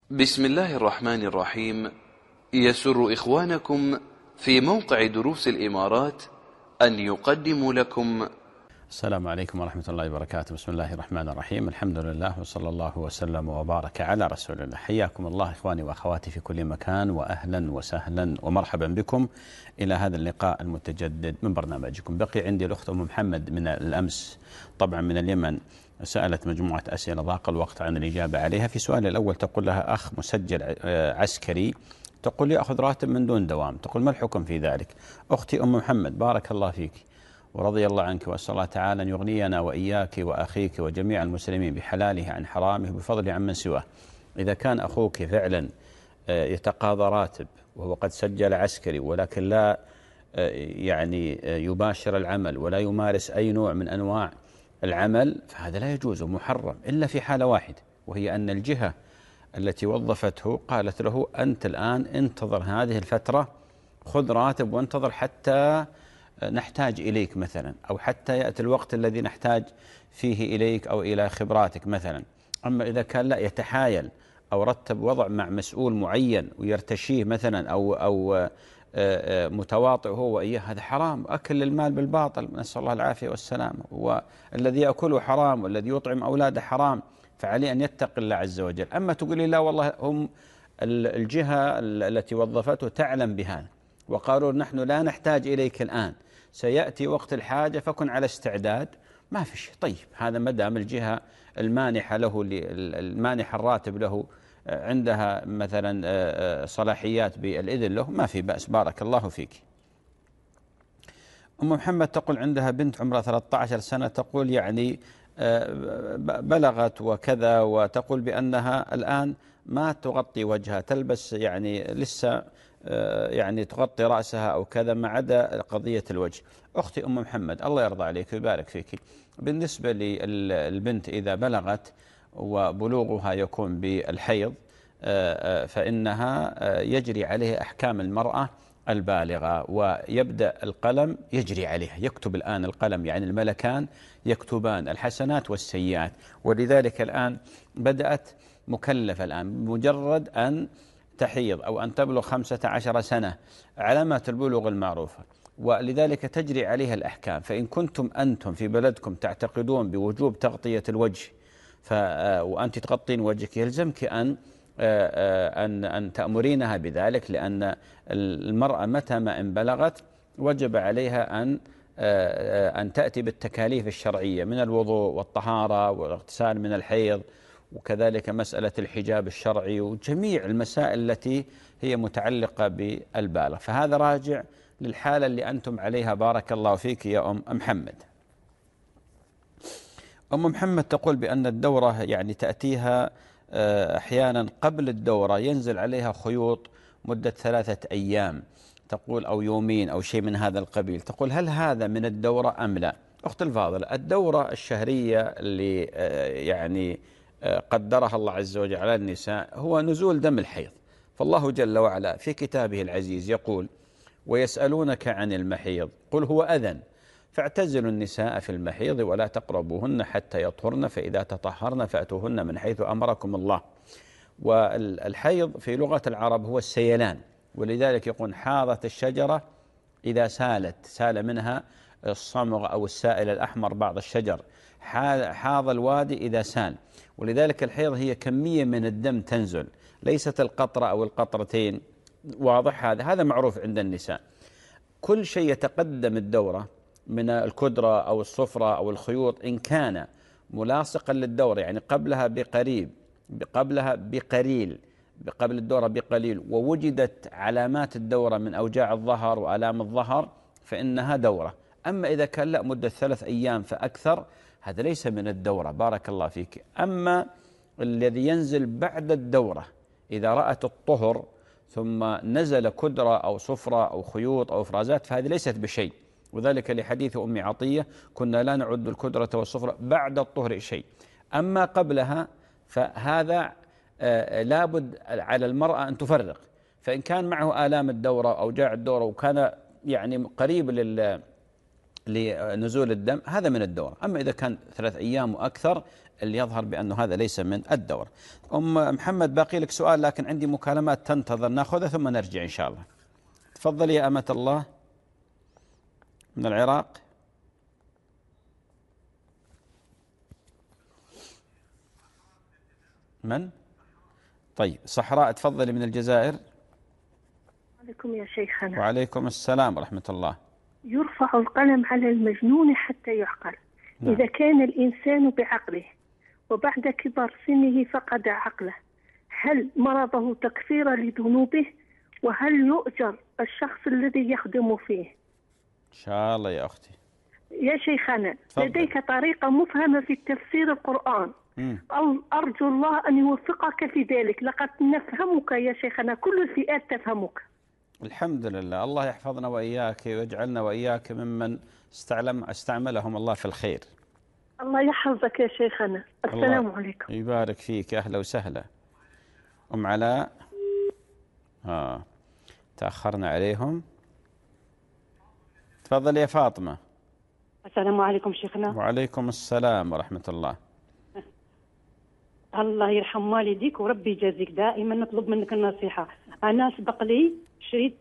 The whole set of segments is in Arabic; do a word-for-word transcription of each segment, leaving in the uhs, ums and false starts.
بسم الله الرحمن الرحيم. يسر إخوانكم في موقع دروس الإمارات أن يقدموا لكم. السلام عليكم ورحمة الله وبركاته. بسم الله الرحمن الرحيم. الحمد لله وصلى الله وسلم وبارك على رسول الله. حياكم الله إخواني وأخواتي في كل مكان، وأهلا وسهلا ومرحبا بكم إلى هذا اللقاء المتجدد من برنامجكم. بقي عندي الأخت أم محمد من الأمس، طبعا من اليمن، سألت مجموعة أسئلة ضاق الوقت عن الإجابة عليها. في سؤال الأول تقول لها: أخ مسجل عسكري، تقول يأخذ راتب من دون دوام، تقول ما الحكم في ذلك؟ أختي أم محمد، بارك الله فيك ورضي الله عنك، وأسأل الله تعالى أن يغنينا وإياك وأخيك وجميع المسلمين بحلاله عن حرامه بفضله عمن سواه. إذا كان أخوك فعلا يتقاضى راتب وهو قد سجل عسكري، ولكن لا يعني يباشر العمل ولا يمارس أي نوع من أنواع العمل، فهذا لا يجوز ومحرم، إلا في حالة واحدة، وهي أن الجهة التي وظفته قالت له: أنت الآن انتظر هذه الفترة، خذ راتب وانتظر حتى نحتاج إليك مثلا، أو حتى يأتي الوقت الذي نحتاج فيه إليك أو إلى خبراتك مثلا. أما إذا كان لا يتحايل أو رتب وضع مع مسؤول معين ويرتشيه مثلا، أو أو متواطئ هو وإياه، هذا حرام، أكل المال بالباطل، نسأل الله العافية والسلامة. والذي يأكله حرام، والذي يطعم أولاده حرام، فعليه أن يتق الله عز وجل. أما تقولي لا والله هم الجهة التي وظفته تعلم بهذا وقالوا نحن لا نحتاج إليك الآن، سيأتي وقت الحاجة فكن على استعداد، ما في شيء. طيب هذا ما دام الجهة المانحة له المانحة الراتب له عندها مثلا صلاحيات بالإذن له، ما في بأس، بارك الله فيك. أم محمد تقول عندها بنت عمرها ثلاثة عشر سنة، تقول يعني بلغت وكذا، وتقول بأنها الآن ما تغطي وجهها، تلبس يعني لسه يعني تغطي رأسها أو كذا، ما عدا قضية الوجه. أختي أم محمد، الله يرضى عليك ويبارك فيك، بالنسبة للبنت إذا بلغت وبلوغها يكون بالحيض، فإنها يجري عليها أحكام المرأة البالغة، ويبدأ القلم يجري عليها، يكتب الآن القلم، يعني الملكان يكتبان الحسنات والسيئات. ولذلك الآن بدأت مكلفة الآن، مجرد أن تحيض أو أن تبلغ خمسة عشر سنة، علامات البلوغ المعروفة، ولذلك تجري عليها الأحكام. فإن كنتم أنتم في بلدكم تعتقدون بوجوب تغطية الوجه ف... وأنت تغطين وجهك، يلزمك أن أن أن تأمرينها بذلك، لأن المرأة متى ما إن بلغت وجب عليها أن أن تأتي بالتكاليف الشرعية من الوضوء والطهارة والاغتسال من الحيض، وكذلك مسألة الحجاب الشرعي وجميع المسائل التي هي متعلقة بالبالغ. فهذا راجع للحالة اللي أنتم عليها، بارك الله فيك يا أم محمد. أم محمد تقول بأن الدورة يعني تأتيها أحيانا قبل الدورة ينزل عليها خيوط مدة ثلاثة أيام، تقول أو يومين أو شيء من هذا القبيل، تقول هل هذا من الدورة أم لا؟ أخت الفاضلة، الدورة الشهرية اللي يعني قدرها الله عز وجل على النساء هو نزول دم الحيض. فالله جل وعلا في كتابه العزيز يقول: ويسألونك عن المحيض قل هو أذى فاعتزلوا النساء في المحيض ولا تقربوهن حتى يطهرن فإذا تطهرن فأتوهن من حيث أمركم الله. والحيض في لغة العرب هو السيلان، ولذلك يقول حاضت الشجرة إذا سالت، سال منها الصمغ أو السائل الأحمر بعض الشجر، حاض الوادي إذا سال. ولذلك الحيض هي كمية من الدم تنزل، ليست القطرة أو القطرتين، واضح؟ هذا هذا معروف عند النساء. كل شيء يتقدم الدورة من الكدرة أو الصفرة أو الخيوط، إن كان ملاصقا للدورة يعني قبلها بقريب قبلها بقليل قبل الدورة بقليل، ووجدت علامات الدورة من أوجاع الظهر وآلام الظهر، فإنها دورة. أما إذا كان لا مدة ثلاث أيام فأكثر، هذا ليس من الدورة، بارك الله فيك. أما الذي ينزل بعد الدورة إذا رأت الطهر ثم نزل كدرة أو صفرة أو خيوط أو إفرازات، فهذه ليست بشيء، وذلك لحديث أم عطية: كنا لا نعد الكدرة والصفرة بعد الطهر شيء. أما قبلها فهذا آه لابد على المرأة أن تفرق، فإن كان معه آلام الدورة أو أوجاع الدورة وكان يعني قريب لل لنزول الدم، هذا من الدورة. أما إذا كان ثلاث أيام وأكثر، اللي يظهر بأنه هذا ليس من الدورة. أم محمد باقي لك سؤال، لكن عندي مكالمات تنتظر ناخذها ثم نرجع إن شاء الله. تفضلي يا أمة الله من العراق. من؟ طيب صحراء تفضلي من الجزائر. عليكم يا شيخنا. وعليكم السلام ورحمة الله. يرفع القلم على المجنون حتى يعقل. نعم. إذا كان الإنسان بعقله وبعد كبر سنه فقد عقله، هل مرضه تكفير لذنوبه؟ وهل يؤجر الشخص الذي يخدم فيه؟ إن شاء الله يا أختي. يا شيخنا فضل. لديك طريقة مفهمة في تفسير القرآن، مم. أرجو الله أن يوفقك في ذلك، لقد نفهمك يا شيخنا، كل الفئات تفهمك. الحمد لله، الله يحفظنا وإياك ويجعلنا وإياك ممن استعلم استعملهم الله في الخير. الله يحفظك يا شيخنا. السلام عليكم. يبارك فيك، أهلا وسهلا. أم علاء. آه. تأخرنا عليهم. تفضل يا فاطمة. السلام عليكم شيخنا. وعليكم السلام ورحمة الله. الله يرحم والديك وربي يجازيك، دائما نطلب منك النصيحة. أنا سبق لي شريت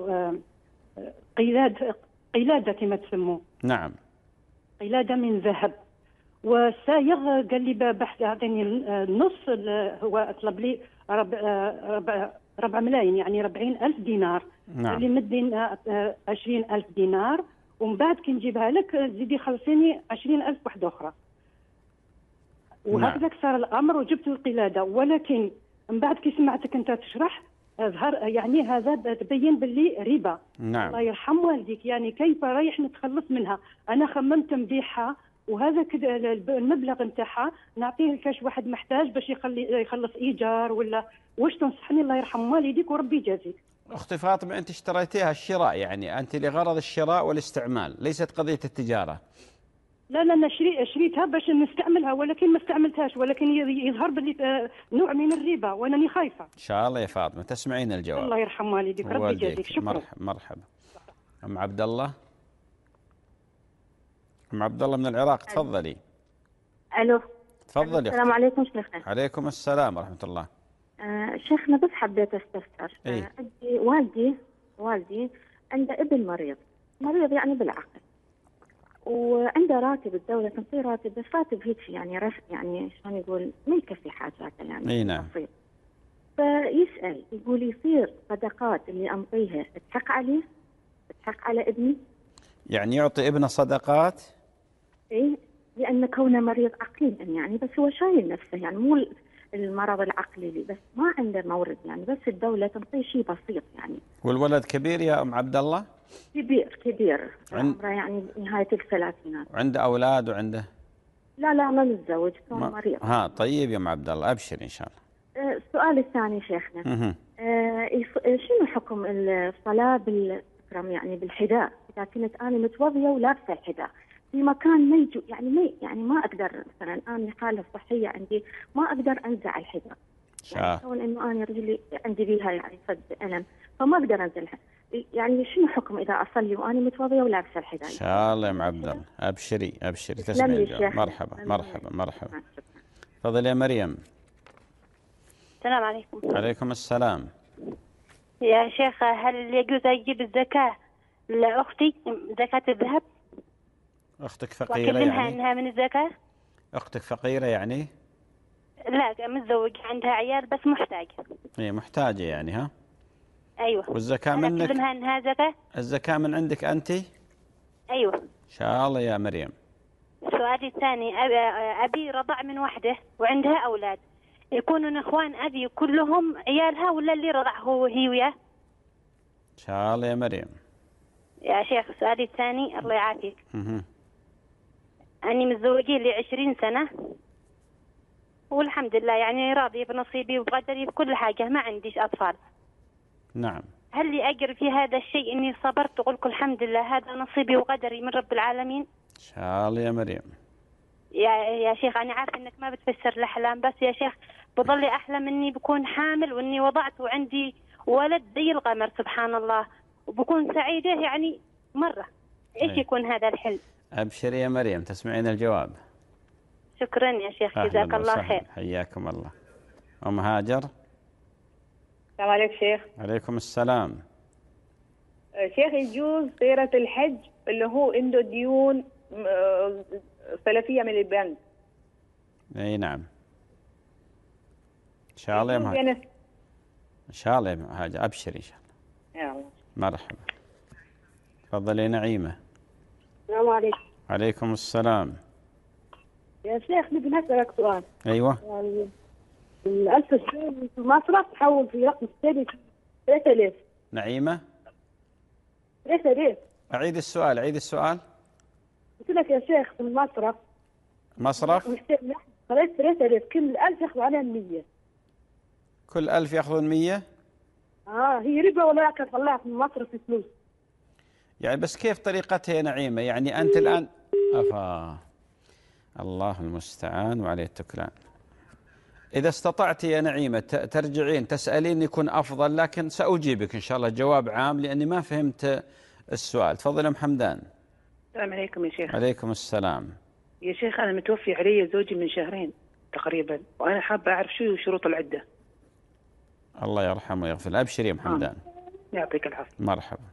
قلاد قلادة كما تسموا. نعم. قلادة من ذهب، والسايغ قال لي بحث أعطيني النص، هو طلب لي ربع, ربع, ربع ملايين يعني ربعين ألف دينار. نعم. اللي مدين عشرين ألف دينار، ومن بعد كي نجيبها لك زيدي خلصيني عشرين ألف واحدة أخرى. وهكذا صار الأمر وجبت القلادة، ولكن من بعد كي سمعتك أنت تشرح ظهر يعني هذا تبين باللي ربا. نعم. الله يرحم والديك، يعني كيف رايح نتخلص منها؟ أنا خممت نبيعها، وهذا المبلغ نتاعها نعطيه لكاش واحد محتاج باش يخلي يخلص إيجار ولا واش تنصحني؟ الله يرحم والديك وربي يجازيك. أختي فاطمة، أنت اشتريتيها الشراء، يعني أنت لغرض الشراء والاستعمال، ليست قضية التجارة. لا لا، أنا شري شريتها باش نستعملها، ولكن ما استعملتهاش، ولكن يظهر باللي نوع من الربا وأنني خايفة. إن شاء الله يا فاطمة تسمعين الجواب. الله يرحم والديك ربي يجازيك. شكرا. مرحبا مرحبا. أم عبد الله. أم عبد الله من العراق تفضلي. ألو. تفضلي. السلام عليكم شيخنا. عليكم السلام ورحمة الله. آه شيخنا بس حبيت استفسر. إيه؟ آه عندي والدي والدي عنده ابن مريض مريض يعني بالعقل، وعنده راتب الدولة تنطيه راتب، بس راتب هيك يعني رف يعني شلون يقول ما يكفي حاجاته يعني. اي نعم. بسيط. فيسأل يقول يصير صدقات اللي أنطيها تحق عليه، تحق على ابني؟ يعني يعطي ابنه صدقات؟ اي، لأن كونه مريض عقليا يعني، بس هو شايل نفسه يعني مو المرض العقلي لي، بس ما عنده مورد يعني، بس الدولة تنطيه شيء بسيط يعني. والولد كبير يا أم عبد الله؟ كبير كبير عند... عمره يعني نهاية الثلاثينات. عنده أولاد وعنده؟ لا لا ما متزوج، كان ما... مريض. ها طيب يا أم عبد الله أبشر إن شاء الله. آه السؤال الثاني شيخنا، آه شنو حكم الصلاة بالإكرام يعني بالحذاء؟ إذا كنت أنا متوضية ولابسة الحذاء في مكان ما يجو يعني ما يعني ما أقدر، مثلا أنا حالة صحية عندي ما أقدر أنزع الحذاء. يعني كون إنه أنا رجلي عندي بيها يعني صد ألم فما أقدر أنزلها، يعني شنو حكم إذا أصلي وأنا متوضية ولابسة الحذاء؟ إن شاء الله يا أم عبد الله أبشري أبشري تسمعي. مرحبا مرحبا مرحبا. تفضل يا مريم. السلام عليكم. عليكم السلام. يا شيخ، هل يجوز أجيب الزكاة لأختي زكاة الذهب؟ أختك فقيرة يعني؟ وأكلمها أنها من الزكاة؟ أختك فقيرة يعني؟ لا متزوجة عندها عيال بس محتاجة. هي محتاجة يعني ها؟ أيوة. والزكاة منك؟ أكلمها أنها زكاة؟ الزكاة من عندك أنت؟ أيوة. إن شاء الله يا مريم. سؤالي الثاني، أبي رضع من وحده وعندها أولاد، يكونون إخوان أبي كلهم عيالها ولا اللي رضعه هي وياه؟ إن شاء الله يا مريم. يا شيخ سؤالي الثاني الله يعافيك. اها. أني متزوجين لي عشرين سنة والحمد لله يعني راضية بنصيبي وبقدري بكل حاجة، ما عنديش أطفال. نعم. هل لي أجر في هذا الشيء إني صبرت وقلت الحمد لله هذا نصيبي وقدري من رب العالمين؟ إن شاء الله يا مريم. يا يا شيخ أنا عارفة إنك ما بتفسر الأحلام، بس يا شيخ بضلي أحلم إني بكون حامل وإني وضعت وعندي ولد زي القمر سبحان الله، وبكون سعيدة يعني مرة. إيش أي. يكون هذا الحلم؟ أبشري يا مريم تسمعين الجواب. شكرا يا شيخ، جزاك الله خير. حياكم الله. أم هاجر. السلام عليكم شيخ. عليكم السلام. شيخ، يجوز طيرة الحج اللي هو عنده ديون سلفية من البنك؟ اي نعم ان شاء الله يا مهاجر، ان شاء الله يا مهاجر، ابشري ان شاء الله. يا الله. مرحبا. تفضلي نعيمة. السلام عليكم. عليكم السلام. يا شيخ نبي نسألك سؤال. ايوه. يعني الألف السوري في المصرف تحول في رقم السري ثلاثة آلاف. نعيمة. ثلاثة آلاف. أعيد السؤال، أعيد السؤال. قلت لك يا شيخ في المصرف. مصرف. خليت ثلاثة آلاف، كل ألف ياخذوا عليها مية. كل ألف ياخذون مية؟ اه هي ربا ولا طلعت من المصرف فلوس. يعني بس كيف طريقتها يا نعيمة؟ يعني أنت الآن أفا الله المستعان وعليه التكلان. إذا استطعت يا نعيمة ترجعين تسألين يكون أفضل، لكن سأجيبك إن شاء الله جواب عام لأني ما فهمت السؤال. تفضل أم حمدان. السلام عليكم يا شيخ. عليكم السلام. يا شيخ أنا متوفي علي زوجي من شهرين تقريبا، وأنا حابة أعرف شو شروط العدة. الله يرحمه ويغفر. أبشر يا أم حمدان. آه. يعطيك العافية. مرحبا.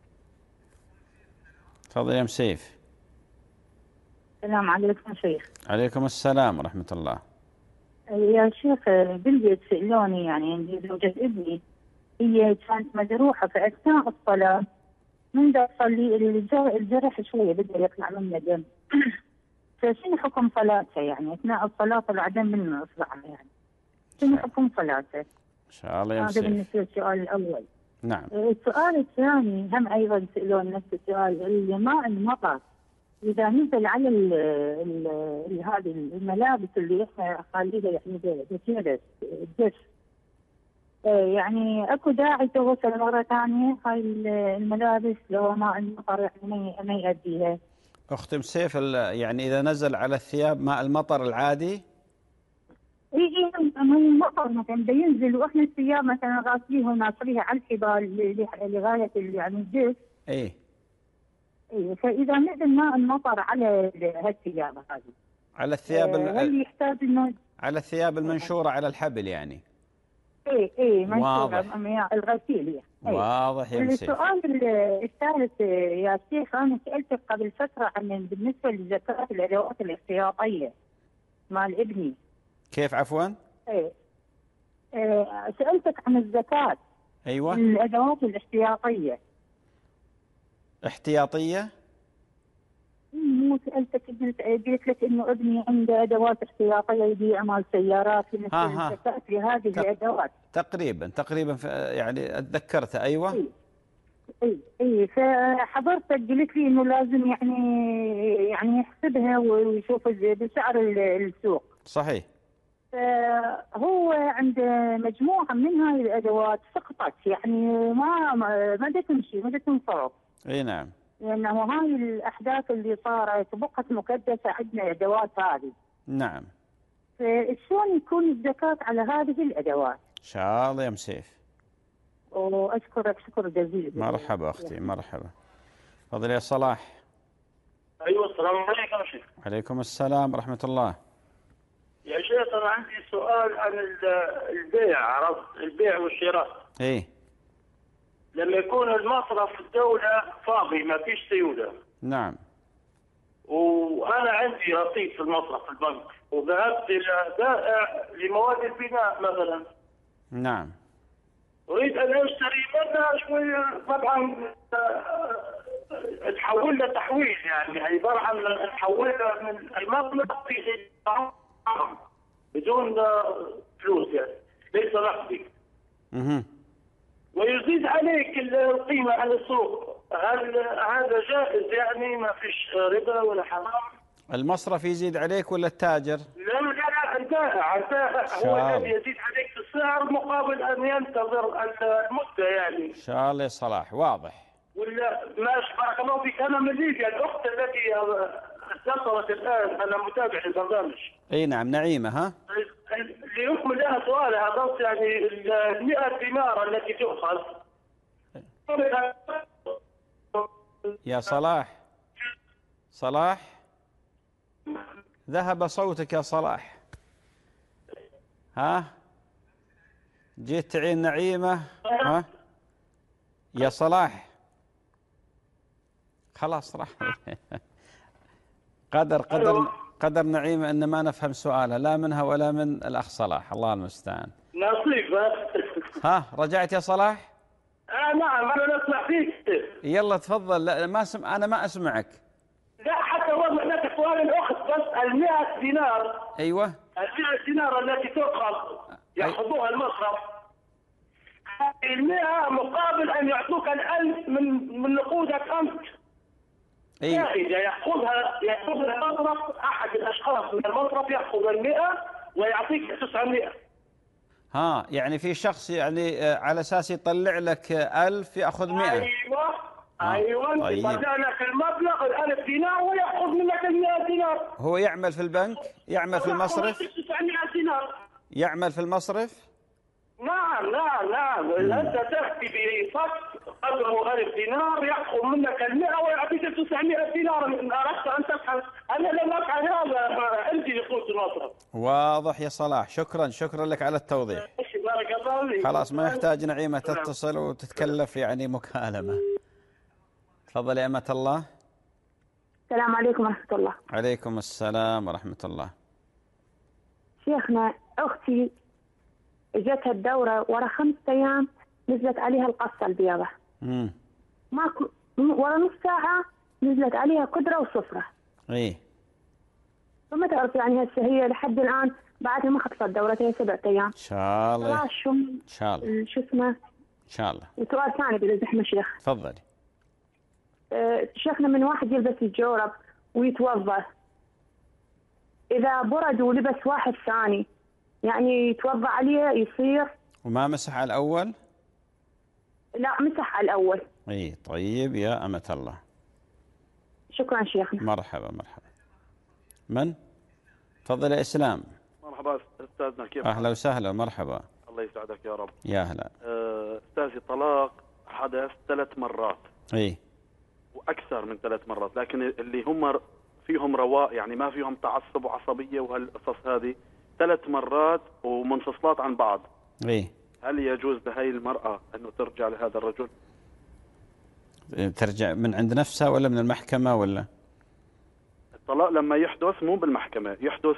تفضل يا أم سيف. السلام عليكم شيخ. عليكم السلام ورحمة الله. يا شيخ بالبيت سألوني، يعني عندي زوجة ابني هي كانت مجروحة في أثناء الصلاة، من دا تصلي الجرح شوية بدأ يطلع منه دم. فشنو حكم صلاتها؟ يعني أثناء الصلاة طلع دم من إصبعها، يعني شنو حكم صلاتها؟ إن شاء الله يا هذا بالنسبة للسؤال الأول. نعم. السؤال الثاني هم أيضا سألون نفس السؤال، الماء المطر إذا نزل على ال ال هذه الملابس اللي إحنا خاليها يعني بتيرس الدش، يعني أكو داعي توصل مرة ثانية هاي الملابس لو ماء المطر يعني ما يؤديها؟ أختي سيف، يعني إذا نزل على الثياب ماء المطر العادي؟ اي اي ماء المطر مثلا بينزل واحنا الثياب مثلا غاسليها وناصريها على الحبال لغاية يعني الدش. اي اي فاذا نزل ماء المطر على هالثياب هذه، على الثياب آه هل يحتاج انه على الثياب المنشورة على الحبل يعني؟ اي اي واضح. الغسيل يعني. واضح يا مسيح. السؤال الثالث يا شيخ، انا سالتك قبل فترة عن بالنسبة لزكاة الادوات الاحتياطية مال ابني. كيف عفوا؟ ايه آه سألتك عن الزكاة. ايوه. الادوات الاحتياطية. احتياطية؟ مو سألتك، قلت لك انه ابني عنده ادوات احتياطية يبيع مال سيارات في مثل الزكاة لهذه تق... الادوات. تقريبا تقريبا يعني اتذكرت. ايوه. اي اي, أي. فحضرتك قلت لي انه لازم يعني يعني يحسبها ويشوف بسعر السوق. صحيح. هو عند مجموعة من هذه الأدوات سقطت، يعني ما ما دا تمشي ما دا تنصرف. اي نعم. لأنه هاي الأحداث اللي صارت بقت مكدسة عندنا الأدوات هذه. نعم. فشلون يكون الزكاة على هذه الأدوات؟ إن شاء الله يا مسيف. وأشكرك شكر جزيل. مرحبا أختي مرحبا. تفضل يا صلاح. أيوة السلام عليكم يا شيخ. عليكم السلام ورحمة الله. يا شيخ أنا عندي سؤال عن البيع، عرفت البيع والشراء. إيه. لما يكون المصرف الدولة فاضي ما فيش سيولة. نعم. وأنا عندي رصيد في المصرف في البنك، وذهبت إلى بائع لمواد البناء مثلا. نعم. أريد أن أشتري منها شوية، طبعا تحول له تحويل، يعني عبارة عن تحولها من المبلغ في بدون فلوس، يعني ليس نقدي. اها. ويزيد عليك القيمة على السوق، هل هذا جائز؟ يعني ما فيش ربا ولا حرام؟ المصرف يزيد عليك ولا التاجر؟ لا لا لا البائع، البائع هو الذي يزيد عليك في السعر مقابل أن ينتظر المدة يعني. إن شاء الله يا صلاح واضح. ولا ماشي بارك الله فيك. أنا من ليبيا، الأخت التي اتصلت الآن أنا متابع للبرنامج. أي نعم نعيمة. ها؟ ليكمل لها سؤالها بس، يعني المئة دينار التي تؤخذ. يا صلاح صلاح ذهب صوتك يا صلاح. ها جيت تعين نعيمة؟ ها يا صلاح خلاص راح. قدر قدر قدر نعيمة أن ما نفهم سؤالها لا منها ولا من الأخ صلاح، الله المستعان. نصيب. ها رجعت يا صلاح؟ آه نعم أنا نسمع فيك. يلا تفضل. لا ما سم... أنا ما أسمعك. لا حتى هو هناك سؤال الأخت بس المئة دينار. أيوة المئة دينار التي تؤخذ يأخذوها المصرف، المئة مقابل أن يعطوك الألف من من نقودك أنت. أيوة. إذا يأخذها يأخذ المصرف أحد الأشخاص من المصرف يأخذ المئة ويعطيك تسعمائة. ها يعني في شخص يعني على أساس يطلع لك ألف يأخذ مئة. أيوة أيوة طيب. يطلع لك المبلغ الألف دينار ويأخذ منك المئة دينار. هو يعمل في البنك؟ يعمل في المصرف؟ تسعمائة دينار. يعمل في المصرف؟ نعم نعم نعم. أنت تأتي بفك قدره ألف دينار يأخذ منك المئة ويعطيك تسعمائة دينار. إن أردت أن تفعل أنا لم أفعل هذا عندي دخول المصرف. واضح يا صلاح. شكرا شكرا لك على التوضيح. بارك الله فيك. خلاص ما يحتاج نعيمة تتصل وتتكلف يعني مكالمة. تفضل يا أمة الله. السلام عليكم ورحمة الله. عليكم السلام ورحمة الله. شيخنا أختي جتها الدورة ورا خمسة أيام نزلت عليها القصة البيضة. امم ماكو ورا نص ساعة نزلت عليها قدرة وصفرة. إيه. فما تعرف يعني هسه هي لحد الآن بعد ما خلصت دورتها سبعة أيام. إن شاء الله. شو إن شاء الله. شو اسمه؟ إن شاء الله. وسؤال ثاني بلا زحمة شيخ. تفضلي. أه شيخنا من واحد يلبس الجورب ويتوضأ إذا برد ولبس واحد ثاني يعني يتوضأ عليه يصير؟ وما مسح على الأول؟ لا مسح على الأول. اي طيب يا أمة الله. شكرا شيخنا. مرحبا مرحبا. من؟ تفضل يا إسلام. مرحبا أستاذنا كيف؟ أهلا وسهلا مرحبا. الله يسعدك يا رب. يا هلا. أستاذي طلاق حدث ثلاث مرات. اي وأكثر من ثلاث مرات، لكن اللي هم فيهم رواء يعني ما فيهم تعصب وعصبية وهالقصص هذه ثلاث مرات ومنفصلات عن بعض. اي هل يجوز لهي المرأة أنه ترجع لهذا الرجل؟ ترجع من عند نفسها ولا من المحكمة ولا؟ الطلاق لما يحدث مو بالمحكمة، يحدث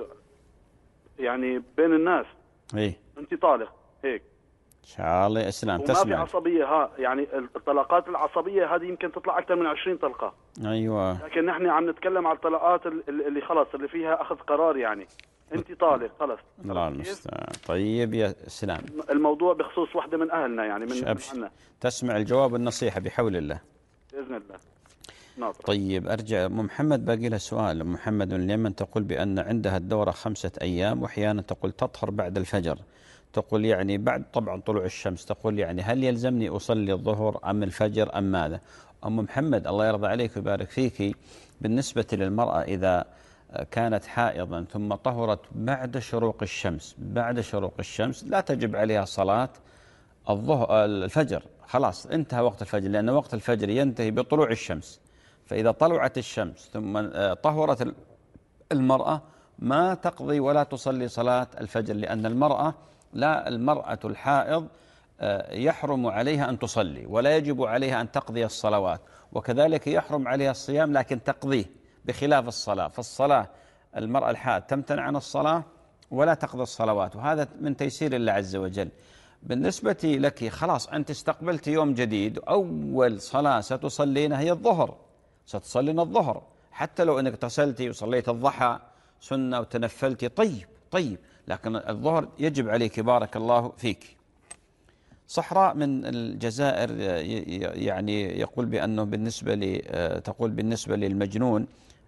يعني بين الناس. اي أنت طالق هيك. إن شاء الله يا إسلام تسمع. تسمع. وما في عصبية ها يعني الطلاقات العصبية هذه يمكن تطلع أكثر من عشرين طلقة. أيوة. لكن نحن عم نتكلم على الطلاقات اللي خلاص اللي فيها أخذ قرار يعني أنت طالق خلاص. الله المستعان. طيب يا إسلام. الموضوع بخصوص واحدة من أهلنا يعني من عنا. تسمع الجواب والنصيحة بحول الله. بإذن الله. ناطر. طيب أرجع. أم محمد باقي لها سؤال. أم محمد من اليمن تقول بأن عندها الدورة خمسة أيام وأحيانا تقول تطهر بعد الفجر. تقول يعني بعد طبعا طلوع الشمس. تقول يعني هل يلزمني أصلي الظهر أم الفجر أم ماذا؟ أم محمد الله يرضى عليك ويبارك فيك، بالنسبة للمرأة إذا كانت حائضا ثم طهرت بعد شروق الشمس بعد شروق الشمس لا تجب عليها صلاة الظهر الفجر. خلاص انتهى وقت الفجر، لأن وقت الفجر ينتهي بطلوع الشمس. فإذا طلعت الشمس ثم طهرت المرأة ما تقضي ولا تصلي صلاة الفجر، لأن المرأة لا المرأة الحائض يحرم عليها أن تصلي ولا يجب عليها أن تقضي الصلوات، وكذلك يحرم عليها الصيام لكن تقضيه بخلاف الصلاة. فالصلاة المرأة الحائض تمتنع عن الصلاة ولا تقضي الصلوات، وهذا من تيسير الله عز وجل. بالنسبة لك خلاص أنت استقبلت يوم جديد، أول صلاة ستصلينها هي الظهر، ستصلين الظهر حتى لو أنك اغتسلتي وصليت الضحى سنة وتنفلتي طيب طيب، لكن الظهر يجب عليك بارك الله فيك. صحراء من الجزائر يعني يقول بأنه بالنسبة لي تقول بالنسبة للمجنون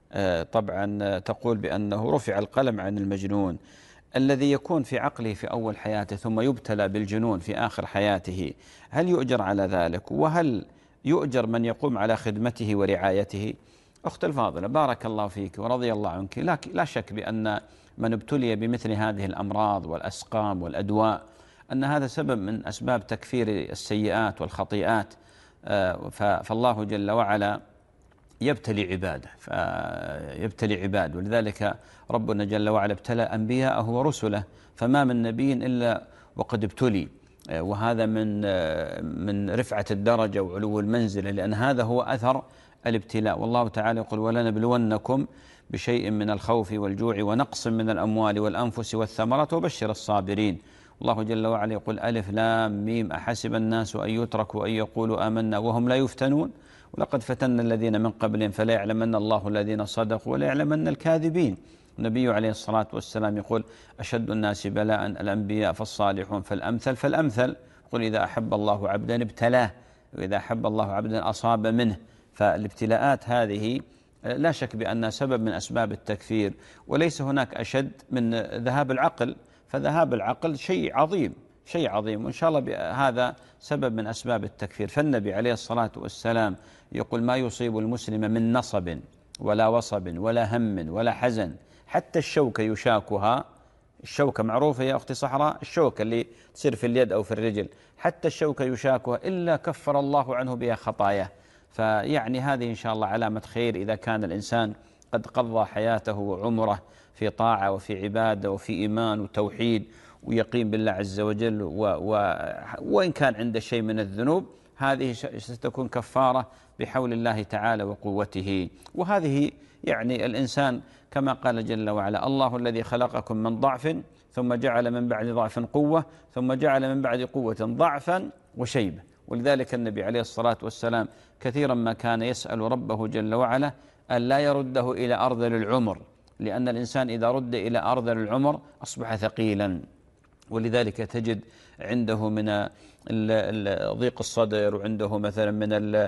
طبعا تقول بأنه رفع القلم عن المجنون الذي يكون في عقله في أول حياته ثم يبتلى بالجنون في آخر حياته، هل يؤجر على ذلك؟ وهل يؤجر من يقوم على خدمته ورعايته؟ أخت الفاضلة بارك الله فيك ورضي الله عنك، لا شك بأن من ابتلي بمثل هذه الأمراض والأسقام والأدواء أن هذا سبب من أسباب تكفير السيئات والخطيئات، فالله جل وعلا يبتلي عباده، فيبتلي عباد، ولذلك ربنا جل وعلا ابتلى أنبياءه ورسله، فما من نبي إلا وقد ابتلي، وهذا من من رفعة الدرجة وعلو المنزلة، لأن هذا هو أثر الابتلاء. والله تعالى يقول: ولنبلونكم بشيء من الخوف والجوع ونقص من الأموال والأنفس والثمرات وبشر الصابرين. الله جل وعلا يقول: ألف لام ميم أحسب الناس أن يتركوا أن يقولوا آمنا وهم لا يفتنون ولقد فتنا الذين من قبلهم فلا يعلمن الله الذين صدقوا ولا يعلمن الكاذبين. النبي عليه الصلاة والسلام يقول: أشد الناس بلاء الأنبياء فالصالحون فالأمثل فالأمثل. يقول: إذا أحب الله عبدا ابتلاه، وإذا أحب الله عبدا أصاب منه. فالابتلاءات هذه لا شك بأنها سبب من أسباب التكفير، وليس هناك أشد من ذهاب العقل، فذهاب العقل شيء عظيم شيء عظيم، وإن شاء الله هذا سبب من أسباب التكفير. فالنبي عليه الصلاة والسلام يقول: ما يصيب المسلم من نصب ولا وصب ولا هم ولا حزن، حتى الشوكة يشاكها، الشوكة معروفة يا أختي صحراء، الشوكة اللي تصير في اليد أو في الرجل، حتى الشوكة يشاكها إلا كفر الله عنه بها خطاياه. فيعني هذه إن شاء الله علامة خير إذا كان الإنسان قد قضى حياته وعمره في طاعة وفي عبادة وفي إيمان وتوحيد ويقين بالله عز وجل، و و وإن كان عنده شيء من الذنوب، هذه ستكون كفارة بحول الله تعالى وقوته. وهذه يعني الإنسان كما قال جل وعلا: الله الذي خلقكم من ضعف ثم جعل من بعد ضعف قوة ثم جعل من بعد قوة ضعفا وشيبة. ولذلك النبي عليه الصلاة والسلام كثيرا ما كان يسأل ربه جل وعلا أن لا يرده إلى أرذل العمر، لأن الإنسان إذا رد إلى أرذل العمر أصبح ثقيلا. ولذلك تجد عنده من ضيق الصدر، وعنده مثلا من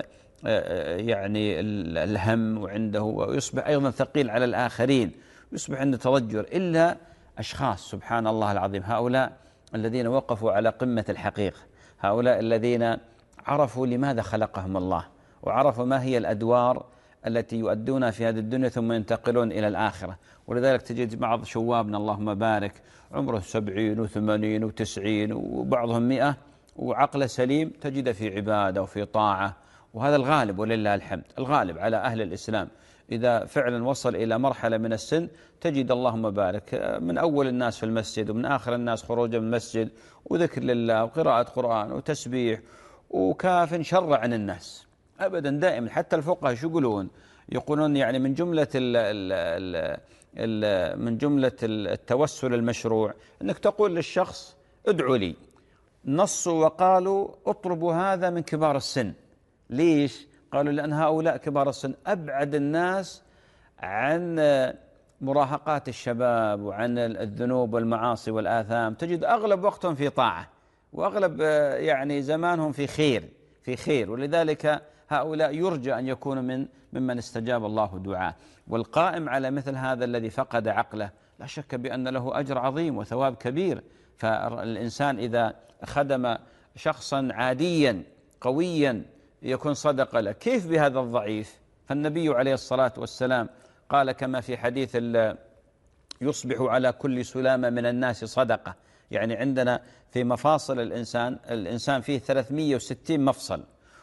يعني الهم، وعنده ويصبح أيضا ثقيل على الآخرين، يصبح عنده تضجر. إلا أشخاص سبحان الله العظيم، هؤلاء الذين وقفوا على قمة الحقيقة، هؤلاء الذين عرفوا لماذا خلقهم الله، وعرفوا ما هي الأدوار التي يؤدونها في هذه الدنيا ثم ينتقلون إلى الآخرة. ولذلك تجد بعض شوابنا اللهم بارك عمره سبعين وثمانين وتسعين وبعضهم مئة وعقله سليم، تجد في عبادة وفي طاعة، وهذا الغالب ولله الحمد، الغالب على أهل الإسلام. إذا فعلا وصل إلى مرحلة من السن تجد اللهم بارك من أول الناس في المسجد ومن آخر الناس خروجا من المسجد، وذكر لله وقراءة قرآن وتسبيح، وكاف شر عن الناس أبدا دائما. حتى الفقهاء شو يقولون؟ يقولون يعني من جملة ال ال ال من جملة التوسل المشروع أنك تقول للشخص ادعوا لي. نصوا وقالوا اطلبوا هذا من كبار السن. ليش؟ قالوا لأن هؤلاء كبار السن أبعد الناس عن مراهقات الشباب وعن الذنوب والمعاصي والآثام، تجد أغلب وقتهم في طاعة، وأغلب يعني زمانهم في خير في خير ولذلك هؤلاء يرجى أن يكونوا من ممن استجاب الله دعاء. والقائم على مثل هذا الذي فقد عقله لا شك بأن له أجر عظيم وثواب كبير. فالإنسان إذا خدم شخصا عاديا قويا يكون صدق له، كيف بهذا الضعيف؟ فالنبي عليه الصلاة والسلام قال كما في حديث يصبح على كل سلامة من الناس صدقة. يعني عندنا في مفاصل الإنسان، الإنسان فيه ثلاثمئة وستين مفصل،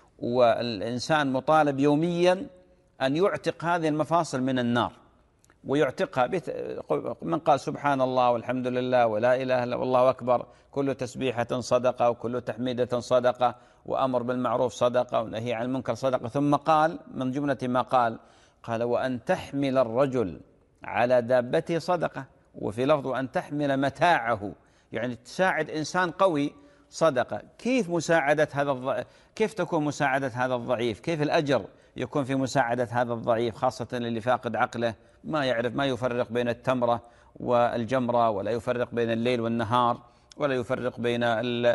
والإنسان مطالب يوميا أن يعتق هذه المفاصل من النار، ويعتقها من قال سبحان الله والحمد لله ولا إله إلا الله أكبر، كل تسبيحة صدقة وكل تحميدة صدقة وأمر بالمعروف صدقة ونهي عن المنكر صدقة. ثم قال من جملة ما قال قال وأن تحمل الرجل على دابته صدقة، وفي لفظ أن تحمل متاعه، يعني تساعد إنسان قوي صدقة. كيف مساعدة هذا الضعيف؟ كيف تكون مساعدة هذا الضعيف؟ كيف الأجر يكون في مساعدة هذا الضعيف، خاصة اللي فاقد عقله، ما يعرف، ما يفرق بين التمرة والجمرة، ولا يفرق بين الليل والنهار، ولا يفرق بين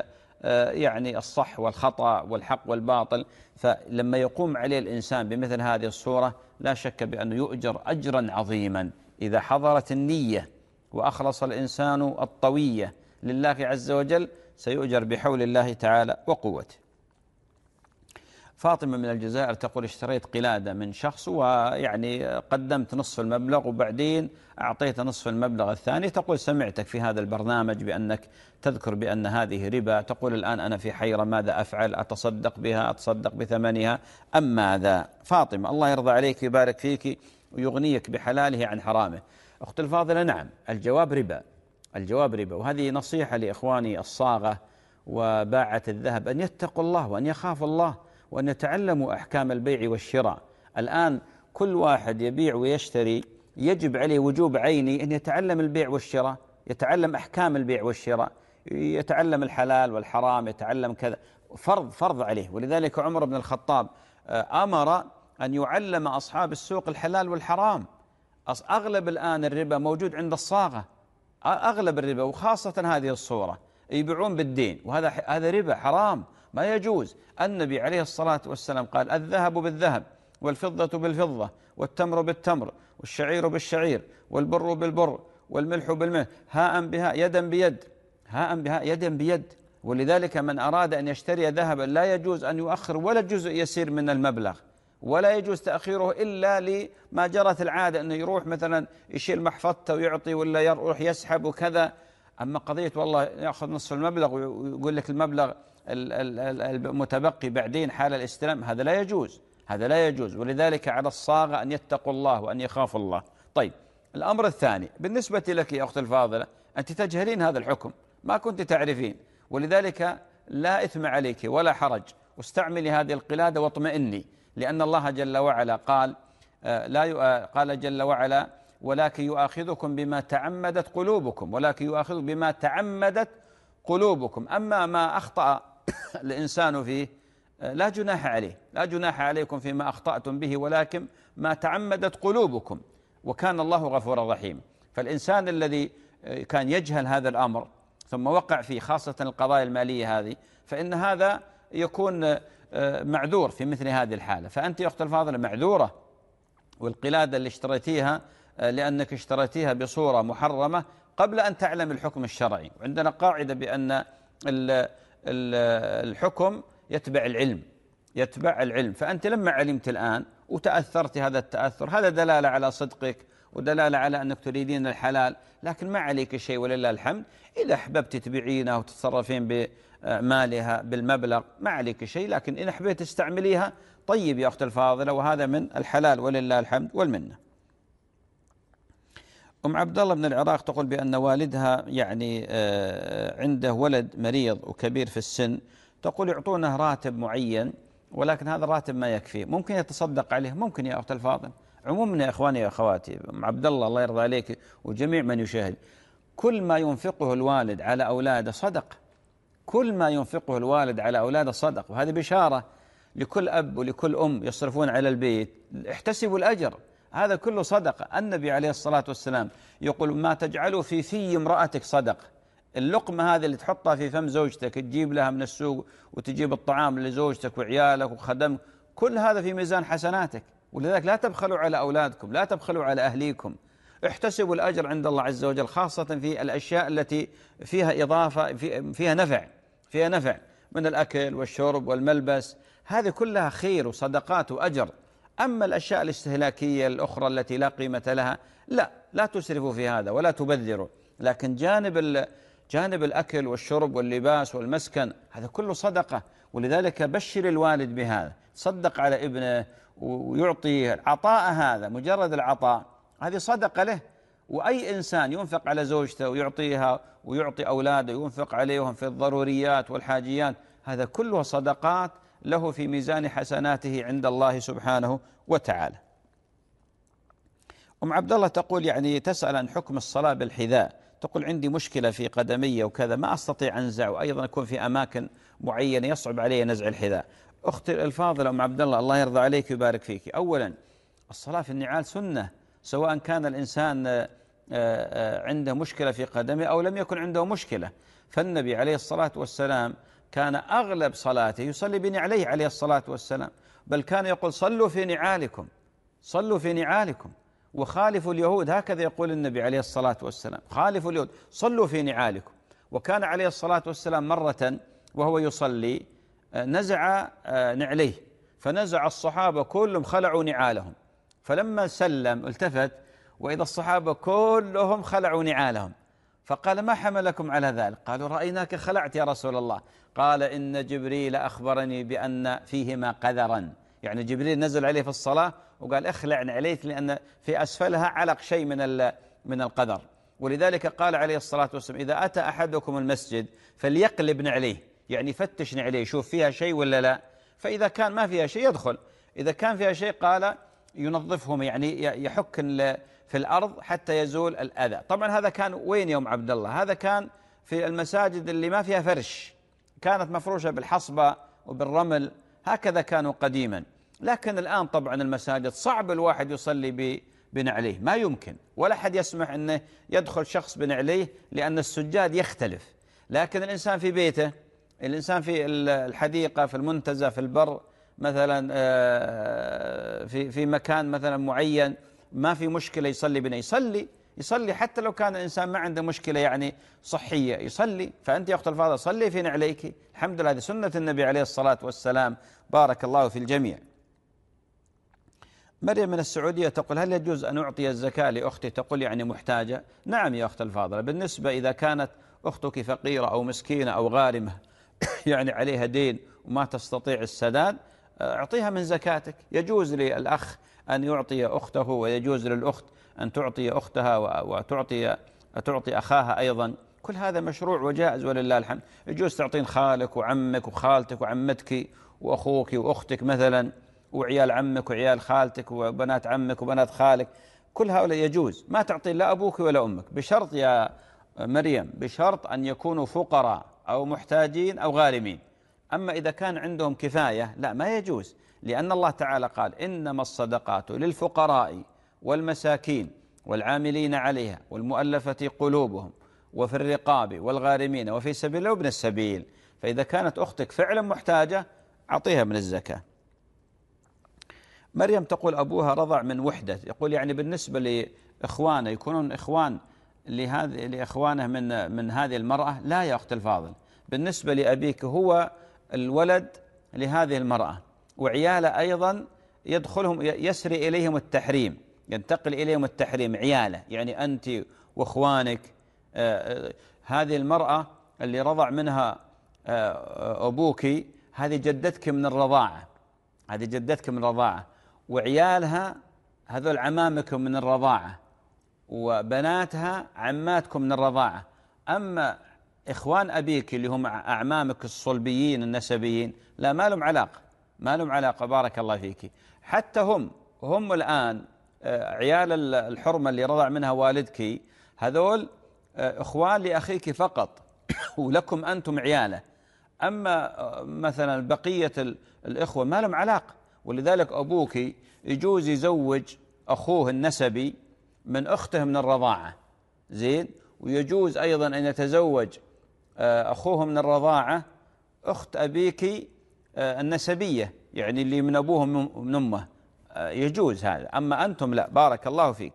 يعني الصح والخطأ والحق والباطل. فلما يقوم عليه الإنسان بمثل هذه الصورة لا شك بأنه يؤجر أجرا عظيما إذا حضرت النية وأخلص الإنسان الطوية لله عز وجل، سيؤجر بحول الله تعالى وقوته. فاطمة من الجزائر تقول اشتريت قلادة من شخص ويعني قدمت نصف المبلغ وبعدين أعطيت نصف المبلغ الثاني. تقول سمعتك في هذا البرنامج بأنك تذكر بأن هذه ربا، تقول الآن أنا في حيرة ماذا أفعل؟ أتصدق بها، أتصدق بثمنها أم ماذا؟ فاطمة الله يرضى عليك ويبارك فيك ويغنيك بحلاله عن حرامه. أخت الفاضلة نعم الجواب ربا، الجواب ربا. وهذه نصيحة لإخواني الصاغة وباعة الذهب أن يتقوا الله وأن يخافوا الله وأن يتعلموا أحكام البيع والشراء. الآن كل واحد يبيع ويشتري يجب عليه وجوب عيني أن يتعلم البيع والشراء، يتعلم أحكام البيع والشراء، يتعلم الحلال والحرام، يتعلم كذا، فرض فرض عليه. ولذلك عمر بن الخطاب أمر أن يعلم أصحاب السوق الحلال والحرام. أغلب الآن الربا موجود عند الصاغة، أغلب الربا وخاصة هذه الصورة يبيعون بالدين، وهذا هذا ربا حرام ما يجوز. النبي عليه الصلاة والسلام قال الذهب بالذهب والفضة بالفضة والتمر بالتمر والشعير بالشعير والبر بالبر والملح بالملح هاء بها يدا بيد، هاء بها يدا بيد. ولذلك من أراد أن يشتري ذهبا لا يجوز أن يؤخر ولا جزء يسير من المبلغ، ولا يجوز تأخيره إلا لما جرت العادة أنه يروح مثلا يشيل محفظته ويعطي ولا يروح يسحب وكذا. أما قضية والله يأخذ نصف المبلغ ويقول لك المبلغ المتبقي بعدين حال الاستلام، هذا لا يجوز، هذا لا يجوز. ولذلك على الصاغة أن يتقوا الله وأن يخافوا الله. طيب الأمر الثاني بالنسبة لك يا أخت الفاضلة، أنت تجهلين هذا الحكم، ما كنت تعرفين، ولذلك لا إثم عليك ولا حرج، واستعملي هذه القلادة واطمئني، لأن الله جل وعلا قال لا قال جل وعلا ولكن يؤاخذكم بما تعمدت قلوبكم، ولكن يؤاخذكم بما تعمدت قلوبكم. أما ما أخطأ الإنسان فيه لا جناح عليه، لا جناح عليكم فيما أخطأتم به، ولكن ما تعمدت قلوبكم، وكان الله غفورا رحيم. فالإنسان الذي كان يجهل هذا الأمر ثم وقع فيه خاصة القضايا المالية هذه، فإن هذا يكون معذور في مثل هذه الحالة. فأنت يا أخت الفاضلة معذورة، والقلادة اللي اشتريتيها لأنك اشتريتيها بصورة محرمة قبل أن تعلم الحكم الشرعي. وعندنا قاعدة بأن الحكم يتبع العلم، يتبع العلم. فأنت لما علمت الآن وتأثرت هذا التأثر، هذا دلالة على صدقك ودلالة على أنك تريدين الحلال، لكن ما عليك شيء ولله الحمد. إذا أحببت تبيعينها وتتصرفين بمالها بالمبلغ ما عليك شيء، لكن إن أحببت تستعمليها طيب يا أخت الفاضلة، وهذا من الحلال ولله الحمد والمنة. أم عبد الله من العراق تقول بأن والدها يعني عنده ولد مريض وكبير في السن، تقول يعطونه راتب معين ولكن هذا الراتب ما يكفي، ممكن يتصدق عليه؟ ممكن يا أخت الفاضل. عموما يا إخواني يا أخواتي، أم عبد الله الله يرضى عليك وجميع من يشاهد، كل ما ينفقه الوالد على أولاده صدق، كل ما ينفقه الوالد على أولاده صدق. وهذه بشارة لكل أب ولكل أم يصرفون على البيت، احتسبوا الأجر، هذا كله صدقة. النبي عليه الصلاة والسلام يقول ما تجعلوا في في امرأتك صدق. اللقمة هذه اللي تحطها في فم زوجتك، تجيب لها من السوق وتجيب الطعام لزوجتك وعيالك وخدمك، كل هذا في ميزان حسناتك. ولذلك لا تبخلوا على أولادكم، لا تبخلوا على أهليكم، احتسبوا الأجر عند الله عز وجل، خاصة في الأشياء التي فيها إضافة، فيها نفع، فيها نفع من الأكل والشرب والملبس، هذه كلها خير وصدقات وأجر. أما الأشياء الاستهلاكية الأخرى التي لا قيمة لها لا لا تسرفوا في هذا ولا تبذروا، لكن جانب جانب الأكل والشرب واللباس والمسكن هذا كله صدقة. ولذلك بشر الوالد بهذا، صدق على ابنه ويعطيه العطاء، هذا مجرد العطاء هذه صدقة له. وأي إنسان ينفق على زوجته ويعطيها ويعطي أولاده وينفق عليهم في الضروريات والحاجيات، هذا كله صدقات له في ميزان حسناته عند الله سبحانه وتعالى. أم عبد الله تقول يعني تسأل عن حكم الصلاة بالحذاء، تقول عندي مشكلة في قدمية وكذا ما أستطيع أنزع، وأيضا أكون في أماكن معينة يصعب علي نزع الحذاء. أختي الفاضلة أم عبد الله الله يرضى عليك ويبارك فيك، أولا الصلاة في النعال سنة، سواء كان الإنسان عنده مشكلة في قدمه أو لم يكن عنده مشكلة. فالنبي عليه الصلاة والسلام كان أغلب صلاته يصلي بنعليه عليه الصلاة والسلام، بل كان يقول صلوا في نعالكم، صلوا في نعالكم وخالفوا اليهود، هكذا يقول النبي عليه الصلاة والسلام، خالفوا اليهود صلوا في نعالكم. وكان عليه الصلاة والسلام مرة وهو يصلي نزع نعليه، فنزع الصحابة كلهم خلعوا نعالهم، فلما سلم التفت وإذا الصحابة كلهم خلعوا نعالهم، فقال: ما حملكم على ذلك؟ قالوا: رأيناك خلعت يا رسول الله. قال: إن جبريل أخبرني بأن فيهما قذرا، يعني جبريل نزل عليه في الصلاة وقال: اخلع نعليك لأن في أسفلها علق شيء من من القذر. ولذلك قال عليه الصلاة والسلام: إذا أتى أحدكم المسجد فليقلب نعليه، يعني فتش نعليه شوف فيها شيء ولا لا، فإذا كان ما فيها شيء يدخل، إذا كان فيها شيء قال ينظفهم، يعني يحك في الأرض حتى يزول الأذى. طبعا هذا كان وين يوم عبد الله؟ هذا كان في المساجد اللي ما فيها فرش، كانت مفروشة بالحصبة وبالرمل، هكذا كانوا قديما. لكن الآن طبعا المساجد صعب الواحد يصلي بنعليه، ما يمكن، ولا حد يسمح أنه يدخل شخص بنعليه لأن السجاد يختلف. لكن الإنسان في بيته، الإنسان في الحديقة، في المنتزه، في البر مثلا، في في مكان مثلا معين ما في مشكلة يصلي بنا، يصلي يصلي حتى لو كان الإنسان ما عنده مشكلة يعني صحية يصلي. فأنت يا أخت الفاضل صلي في نعليك، الحمد لله، هذه سنة النبي عليه الصلاة والسلام، بارك الله في الجميع. مريم من السعودية تقول: هل يجوز أن أعطي الزكاة لأختي؟ تقول يعني محتاجة. نعم يا أخت الفاضلة، بالنسبة إذا كانت أختك فقيرة أو مسكينة أو غارمة يعني عليها دين وما تستطيع السداد، أعطيها من زكاتك. يجوز للأخ أن يعطي أخته، ويجوز للأخت أن تعطي أختها وتعطي تعطي أخاها أيضا، كل هذا مشروع وجائز ولله الحمد. يجوز تعطين خالك وعمك وخالتك وعمتك وأخوك وأختك مثلا، وعيال عمك وعيال خالتك وبنات عمك وبنات خالك، كل هؤلاء يجوز. ما تعطي لا أبوك ولا أمك، بشرط يا مريم، بشرط أن يكونوا فقراء أو محتاجين أو غارمين. أما إذا كان عندهم كفاية لا، ما يجوز، لأن الله تعالى قال: إنما الصدقات للفقراء والمساكين والعاملين عليها والمؤلفة قلوبهم وفي الرقاب والغارمين وفي سبيل الله وابن السبيل. فإذا كانت أختك فعلا محتاجة أعطيها من الزكاة. مريم تقول: أبوها رضع من وحدة، يقول يعني بالنسبة لإخوانه يكونون إخوان لهذه لإخوانه من من هذه المرأة؟ لا يا أخت الفاضل، بالنسبة لأبيك هو الولد لهذه المرأة، وعياله أيضا يدخلهم يسري إليهم التحريم، ينتقل إليهم التحريم عياله، يعني أنت وإخوانك. آه هذه المرأة اللي رضع منها آه أبوك هذه جدتك من الرضاعة، هذه جدتك من الرضاعة، وعيالها هذول عمامكم من الرضاعة، وبناتها عماتكم من الرضاعة. أما إخوان أبيك اللي هم أعمامك الصلبيين النسبيين لا، ما لهم علاقة، ما لهم علاقة، بارك الله فيك. حتى هم هم الآن عيال الحرمة اللي رضع منها والدك هذول إخوان لأخيك فقط ولكم أنتم عياله. أما مثلا بقية الإخوة ما لهم علاقة. ولذلك أبوك يجوز يزوج أخوه النسبي من أخته من الرضاعة، زين، ويجوز أيضا أن يتزوج أخوه من الرضاعة أخت أبيك النسبية، يعني اللي من أبوه من أمه، يجوز هذا. أما أنتم لا، بارك الله فيك.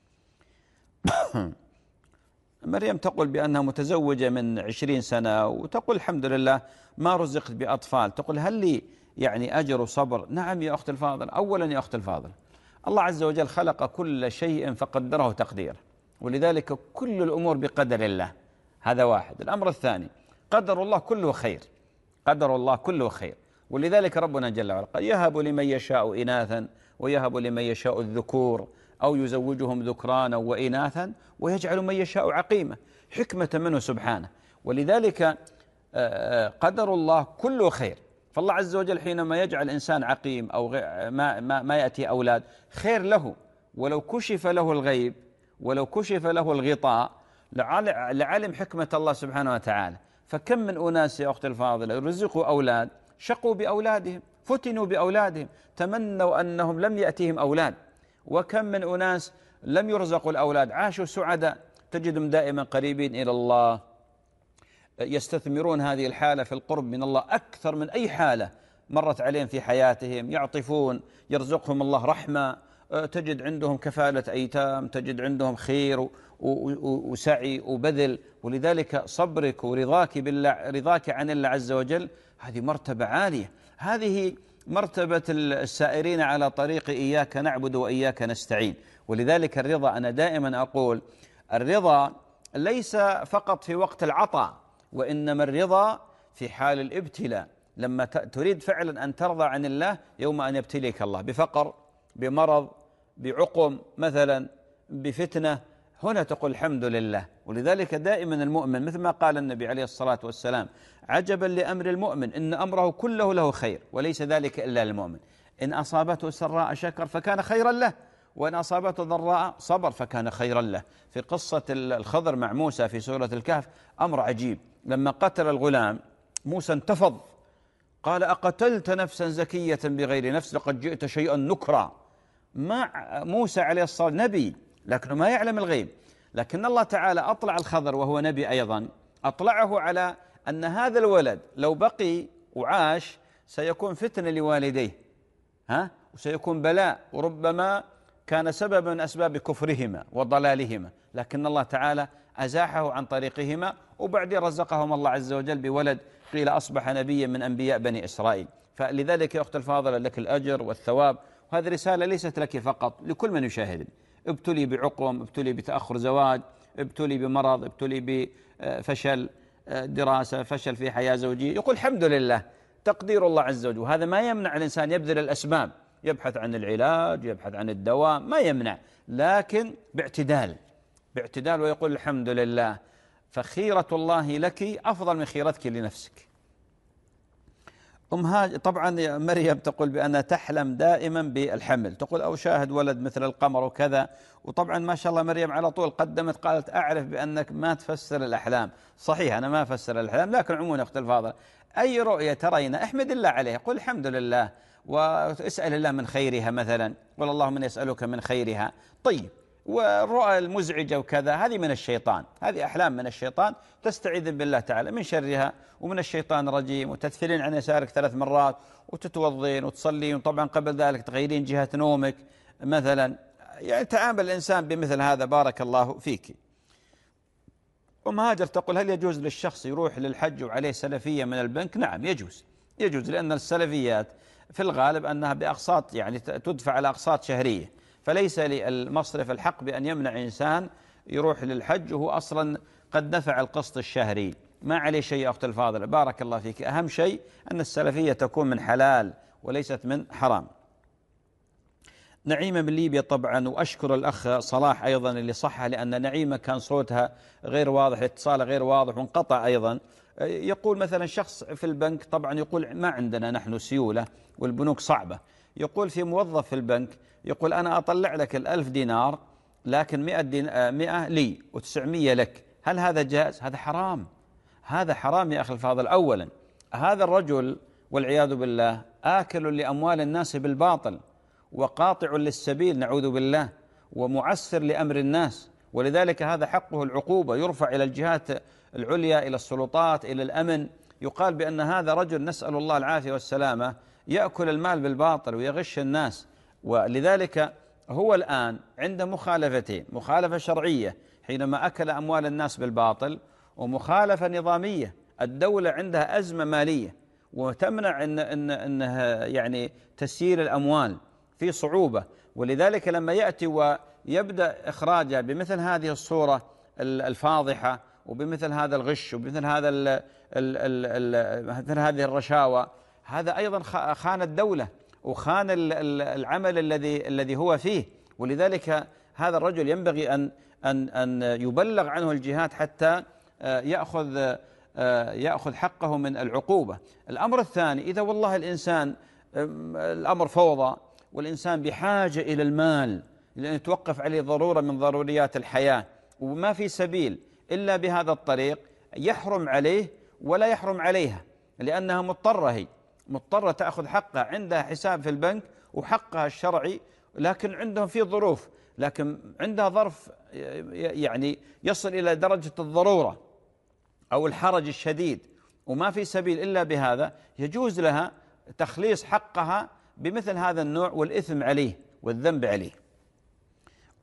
مريم تقول بأنها متزوجة من عشرين سنة، وتقول الحمد لله ما رزقت بأطفال. تقول: هل لي يعني أجر وصبر؟ نعم يا أخت الفاضل. أولا يا أخت الفاضل، الله عز وجل خلق كل شيء فقدره تقدير، ولذلك كل الأمور بقدر الله، هذا واحد. الأمر الثاني، قدر الله كله خير، قدر الله كله خير، ولذلك ربنا جل وعلا قال: يهب لمن يشاء إناثا ويهب لمن يشاء الذكور أو يزوجهم ذكرانا وإناثا ويجعل من يشاء عقيمة، حكمة منه سبحانه. ولذلك قدر الله كله خير. فالله عز وجل حينما يجعل إنسان عقيم أو ما, ما, ما يأتي أولاد خير له، ولو كشف له الغيب ولو كشف له الغطاء لعلم حكمة الله سبحانه وتعالى. فكم من أناس يا أختي الفاضلة رزقوا أولاد شقوا بأولادهم، فتنوا بأولادهم، تمنوا أنهم لم يأتيهم أولاد. وكم من أناس لم يرزقوا الأولاد عاشوا سعداء، تجدهم دائما قريبين إلى الله، يستثمرون هذه الحالة في القرب من الله أكثر من أي حالة مرت عليهم في حياتهم، يعطفون، يرزقهم الله رحمة، تجد عندهم كفالة أيتام، تجد عندهم خير وسعي وبذل. ولذلك صبرك ورضاك بالله، رضاك عن الله عز وجل، هذه مرتبة عالية. هذه مرتبة السائرين على طريق إياك نعبد وإياك نستعين. ولذلك الرضا، أنا دائما أقول الرضا ليس فقط في وقت العطاء، وإنما الرضا في حال الابتلاء، لما تريد فعلا أن ترضى عن الله يوم أن يبتليك الله بفقر، بمرض، بعقم مثلا، بفتنة، هنا تقول الحمد لله. ولذلك دائما المؤمن مثل ما قال النبي عليه الصلاة والسلام: عجبا لأمر المؤمن إن أمره كله له خير وليس ذلك إلا للمؤمن، إن أصابته سراء شكر فكان خيرا له، وإن أصابته ضراء صبر فكان خيرا له. في قصة الخضر مع موسى في سورة الكهف أمر عجيب، لما قتل الغلام موسى انتفض قال: أقتلت نفسا زكية بغير نفس لقد جئت شيئا نكرا. مع موسى عليه الصلاة والسلام نبي لكنه ما يعلم الغيب، لكن الله تعالى أطلع الخضر وهو نبي أيضا، أطلعه على أن هذا الولد لو بقي وعاش سيكون فتنة لوالديه، ها وسيكون بلاء، وربما كان سببا من أسباب كفرهما وضلالهما، لكن الله تعالى أزاحه عن طريقهما، وبعدين رزقهم الله عز وجل بولد قيل أصبح نبيا من أنبياء بني إسرائيل. فلذلك يا أخت الفاضلة لك الأجر والثواب، وهذه رسالة ليست لك فقط، لكل من يشاهد. ابتلي بعقم، ابتلي بتأخر زواج، ابتلي بمرض، ابتلي بفشل دراسة، فشل في حياة زوجية، يقول الحمد لله، تقدير الله عز وجل. وهذا ما يمنع الإنسان يبذل الأسباب، يبحث عن العلاج، يبحث عن الدواء، ما يمنع، لكن باعتدال باعتدال ويقول الحمد لله. فخيرة الله لك أفضل من خيرتك لنفسك. أم هاج طبعا مريم تقول بأنها تحلم دائما بالحمل، تقول أو شاهد ولد مثل القمر وكذا. وطبعا ما شاء الله مريم على طول قدمت قالت: أعرف بأنك ما تفسر الأحلام. صحيح أنا ما أفسر الأحلام، لكن عموما أخت الفاضل أي رؤية ترين احمد الله عليها، قل الحمد لله واسأل الله من خيرها، مثلا قل اللهم إني أسألك من خيرها. طيب، والرؤى المزعجة وكذا هذه من الشيطان، هذه أحلام من الشيطان، تستعيذ بالله تعالى من شرها ومن الشيطان الرجيم، وتدفلين عن يسارك ثلاث مرات وتتوضين وتصلين، وطبعا قبل ذلك تغيرين جهة نومك مثلا. يعني تعامل الإنسان بمثل هذا. بارك الله فيك. أم هاجر تقول: هل يجوز للشخص يروح للحج وعليه سلفية من البنك؟ نعم يجوز، يجوز، لأن السلفيات في الغالب أنها بأقساط، يعني تدفع على أقساط شهرية، فليس للمصرف الحق بأن يمنع إنسان يروح للحج وهو أصلا قد دفع القسط الشهري، ما عليه شيء يا أخت الفاضلة. بارك الله فيك. أهم شيء أن السلفية تكون من حلال وليست من حرام. نعيمة من ليبيا طبعا، وأشكر الأخ صلاح أيضا اللي صحها، لأن نعيمة كان صوتها غير واضح، اتصالها غير واضح وانقطع أيضا. يقول مثلا شخص في البنك طبعا يقول: ما عندنا نحن سيولة والبنوك صعبة. يقول في موظف في البنك يقول: أنا أطلع لك الألف دينار لكن مئة, دين مئة لي وتسعمية لك، هل هذا جائز؟ هذا حرام، هذا حرام يا أخي الفاضل. أولا هذا الرجل والعياذ بالله آكل لأموال الناس بالباطل، وقاطع للسبيل نعوذ بالله، ومعسر لأمر الناس، ولذلك هذا حقه العقوبة، يرفع إلى الجهات العليا، إلى السلطات، إلى الأمن، يقال بأن هذا رجل نسأل الله العافية والسلامة يأكل المال بالباطل ويغش الناس. ولذلك هو الآن عنده مخالفتين: مخالفة شرعية حينما أكل أموال الناس بالباطل، ومخالفة نظامية، الدولة عندها أزمة مالية وتمنع إن إن إنها يعني تسيير الأموال في صعوبة. ولذلك لما يأتي ويبدأ إخراجها بمثل هذه الصورة الفاضحة، وبمثل هذا الغش، وبمثل هذا ال ال ال مثل هذه الرشاوى، هذا أيضا خان الدولة وخان العمل الذي الذي هو فيه. ولذلك هذا الرجل ينبغي أن أن أن يبلغ عنه الجهات حتى يأخذ يأخذ حقه من العقوبة. الأمر الثاني: إذا والله الإنسان الأمر فوضى والإنسان بحاجة إلى المال لأن يتوقف عليه ضرورة من ضروريات الحياة، وما في سبيل إلا بهذا الطريق، يحرم عليه ولا يحرم عليها، لأنها مضطرة، هي مضطرة تأخذ حقها، عندها حساب في البنك وحقها الشرعي، لكن عندهم في ظروف، لكن عندها ظرف يعني يصل إلى درجة الضرورة أو الحرج الشديد، وما في سبيل إلا بهذا، يجوز لها تخليص حقها بمثل هذا النوع، والإثم عليه والذنب عليه.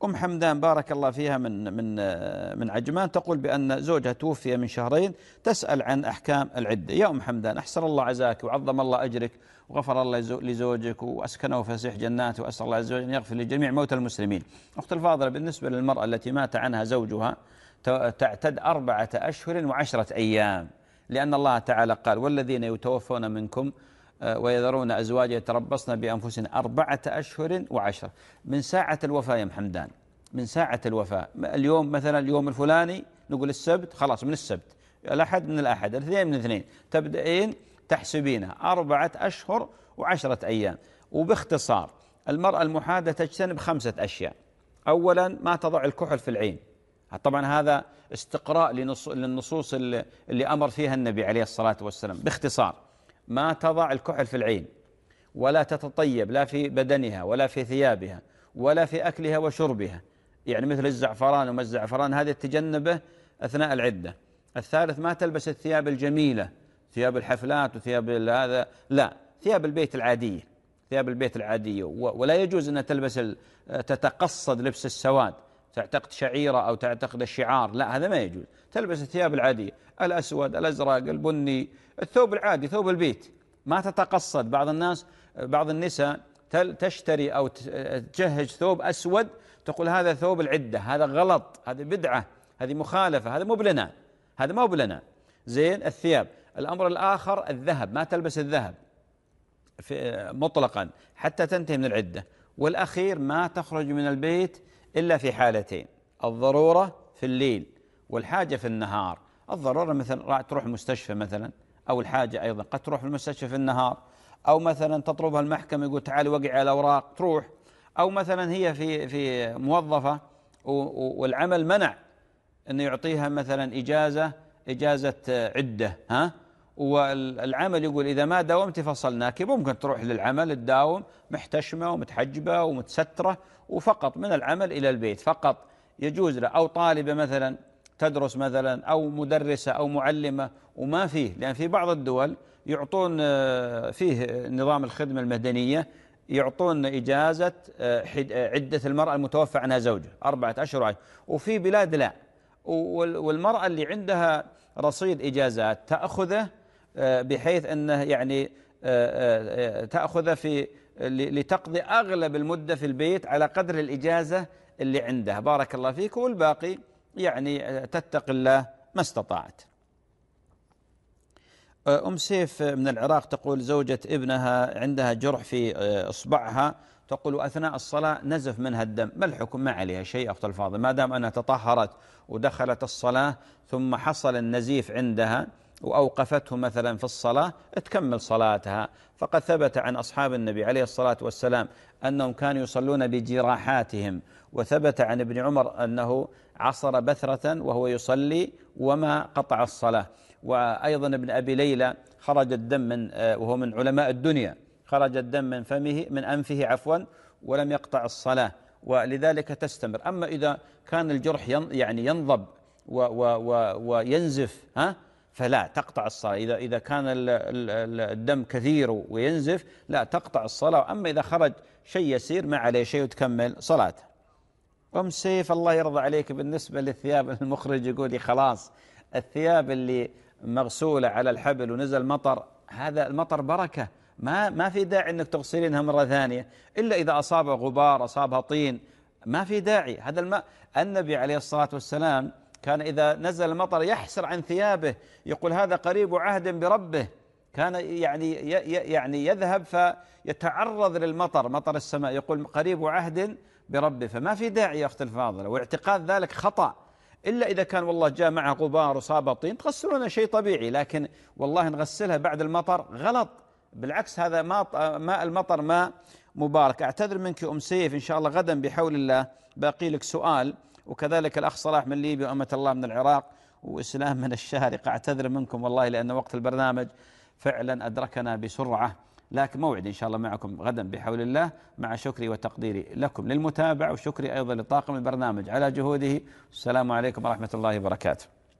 أم حمدان بارك الله فيها من من من عجمان تقول بأن زوجها توفي من شهرين، تسأل عن أحكام العدة. يا أم حمدان أحسن الله عزاك وعظم الله أجرك وغفر الله لزوجك وأسكنه فسيح جناته، وأسأل الله عز وجل أن يغفر لجميع موتى المسلمين. أخت الفاضلة، بالنسبة للمرأة التي مات عنها زوجها تعتد أربعة أشهر وعشرة أيام، لأن الله تعالى قال: والذين يتوفون منكم ويذرون أزواجا يتربصن بأنفسهن أربعة أشهر وعشرة. من ساعة الوفاة يا محمدان، من ساعة الوفاة. اليوم مثلا اليوم الفلاني نقول السبت، خلاص من السبت، الأحد من الأحد، الاثنين من الاثنين، تبدأين تحسبينها أربعة أشهر وعشرة أيام. وباختصار المرأة المحادة تجتنب خمسة أشياء. أولا ما تضع الكحل في العين، طبعا هذا استقراء للنصوص اللي, اللي أمر فيها النبي عليه الصلاة والسلام. باختصار ما تضع الكحل في العين، ولا تتطيب لا في بدنها ولا في ثيابها ولا في أكلها وشربها، يعني مثل الزعفران وما الزعفران، هذا تجنبه أثناء العدة. الثالث ما تلبس الثياب الجميلة، ثياب الحفلات وثياب هذا، لا، ثياب البيت العادية، ثياب البيت العادية. ولا يجوز أن تلبس تتقصد لبس السواد، تعتقد شعيرة أو تعتقد الشعار، لا، هذا ما يجوز. تلبس الثياب العادية، الأسود الأزرق البني، الثوب العادي، ثوب البيت، ما تتقصد. بعض الناس بعض النساء تشتري أو تجهز ثوب أسود تقول هذا ثوب العدة، هذا غلط، هذه بدعة، هذه مخالفة، هذا مو بلنا، هذا مو بلنا. زين. الثياب. الأمر الآخر الذهب، ما تلبس الذهب في مطلقا حتى تنتهي من العدة. والأخير ما تخرج من البيت إلا في حالتين: الضرورة في الليل والحاجة في النهار. الضرورة مثلا تروح المستشفى مثلا، أو الحاجة أيضا قد تروح المستشفى في النهار، أو مثلا تطلبها المحكمة يقول تعالي وقعي على الأوراق تروح، أو مثلا هي في في موظفة والعمل منع أنه يعطيها مثلا إجازة إجازة عدة، ها، والعمل يقول إذا ما داومت فصلناك. ممكن تروح للعمل تداوم محتشمة ومتحجبة ومتسترة، وفقط من العمل إلى البيت فقط يجوز له. أو طالبة مثلا تدرس مثلا، أو مدرسة أو معلمة وما فيه، لأن في بعض الدول يعطون فيه نظام الخدمة المدنية يعطون إجازة عدة المرأة المتوفى عنها زوجها أربعة أشهر، وفي بلاد لا. والمرأة اللي عندها رصيد إجازات تأخذه بحيث أنه يعني تأخذه في لتقضي أغلب المدة في البيت على قدر الإجازة اللي عندها. بارك الله فيك. والباقي يعني تتقي الله ما استطاعت. أم سيف من العراق تقول زوجة ابنها عندها جرح في إصبعها، تقول أثناء الصلاة نزف منها الدم، ما الحكم؟ ما عليها شيء أخت الفاضل، ما دام أنها تطهرت ودخلت الصلاة ثم حصل النزيف عندها وأوقفته مثلا في الصلاة تكمل صلاتها. فقد ثبت عن أصحاب النبي عليه الصلاة والسلام أنهم كانوا يصلون بجراحاتهم، وثبت عن ابن عمر أنه عصر بثرة وهو يصلي وما قطع الصلاة. وأيضا ابن أبي ليلى خرج الدم من وهو من علماء الدنيا، خرج الدم من فمه من أنفه عفوا ولم يقطع الصلاة، ولذلك تستمر. أما إذا كان الجرح يعني ينضب وينزف ها فلا تقطع الصلاة. إذا إذا كان الدم كثير وينزف لا تقطع الصلاة. أما إذا خرج شيء يسير ما عليه شيء وتكمل صلاته. أم سيف الله يرضى عليك، بالنسبة للثياب المخرج يقول لي خلاص الثياب اللي مغسولة على الحبل ونزل مطر، هذا المطر بركة، ما ما في داعي انك تغسلينها مرة ثانية الا اذا اصابها غبار اصابها طين، ما في داعي. هذا الماء النبي عليه الصلاة والسلام كان إذا نزل المطر يحسر عن ثيابه، يقول هذا قريب عهد بربه، كان يعني يعني يذهب فيتعرض للمطر مطر السماء، يقول قريب عهد بربه. فما في داعي يا أخت الفاضلة، واعتقاد ذلك خطأ، إلا إذا كان والله جاء معه غبار وصاب طين تغسلونها شيء طبيعي، لكن والله نغسلها بعد المطر غلط، بالعكس هذا ماء ماء المطر ماء مبارك. أعتذر منك أم سيف، إن شاء الله غدا بحول الله باقي لك سؤال، وكذلك الأخ صلاح من ليبيا وأمة الله من العراق وإسلام من الشارقة. أعتذر منكم والله لأن وقت البرنامج فعلا أدركنا بسرعة، لكن موعد إن شاء الله معكم غدا بحول الله، مع شكري وتقديري لكم للمتابعة، وشكري أيضا لطاقم البرنامج على جهوده. السلام عليكم ورحمة الله وبركاته.